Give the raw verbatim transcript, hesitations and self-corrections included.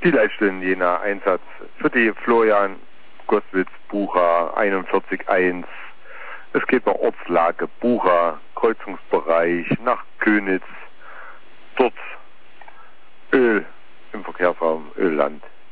Die Leitstellen Jena, Einsatz für die Florian Goswitz, Bucha einundvierzig eins. Es geht nach Ortslage Bucha, Kreuzungsbereich nach Könitz. Dort Öl im Verkehrsraum Ölland.